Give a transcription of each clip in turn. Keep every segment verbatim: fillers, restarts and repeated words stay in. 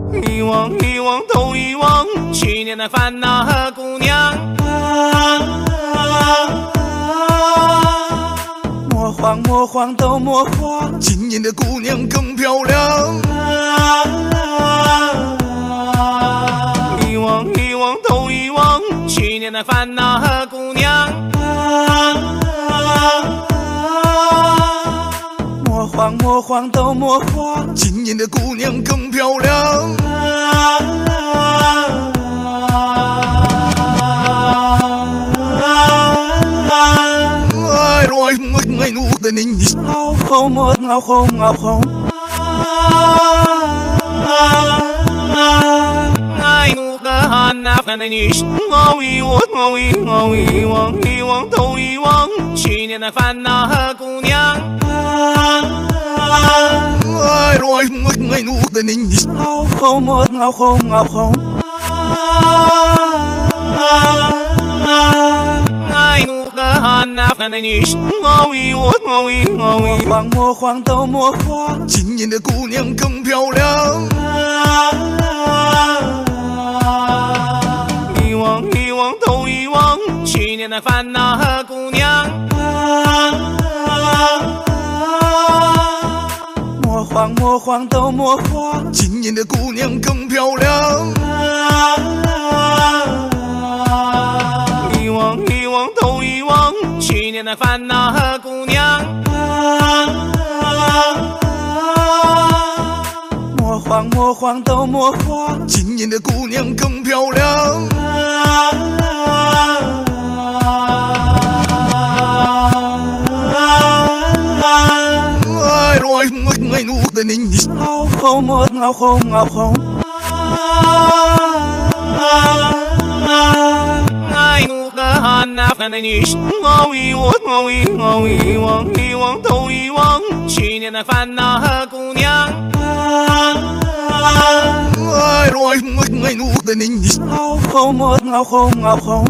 遗忘遗忘都遗忘，去年的烦恼和姑娘。 莫慌莫慌都莫慌，今年的姑娘更漂亮。 遗忘遗忘都遗忘，去年的烦恼和姑娘。 莫慌莫慌都莫慌，今年的姑娘更漂亮。Ai rồi ngồi ngồi ngủ tình hình ngao không một ngao không ngao không ai ngủ cơ hàn áp gần đây như ngao y uất ngao y ngao y忘遗忘都遗忘，去年的烦恼和姑娘。 Ai rồi ngồi ngồi ngủ tình hình ngao không một ngao không ngao không ai ngủ cơ hàn áp gần đây như ngao y uất ngao y ngao y 莫慌莫慌都莫慌，今年的姑娘更漂亮。 遗忘遗忘都遗忘，去年的烦恼和姑娘。 莫慌莫慌都莫慌，今年的姑娘更漂亮。 遗忘遗忘都遗忘，去年的烦恼和姑娘。 莫慌莫慌都莫慌，今年的姑娘更漂亮。Ai rồi ngồi ngồi ngủ tình hình ngao không một ngao không ngao không ai ngủ cơ hàn áp gần đây như ngao y uất ngao y ngao y忘遗忘都遗忘，去年的烦恼和姑娘。 Ai rồi ngồi ngồi ngủ tình hình ngao không một ngao không ngao không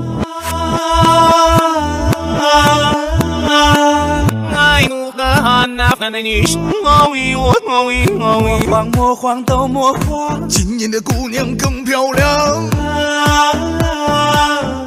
ai ngủ cơ hàn áp gần đây như ngao y uất ngao y ngao y 莫慌莫慌都莫慌，今年的姑娘更漂亮。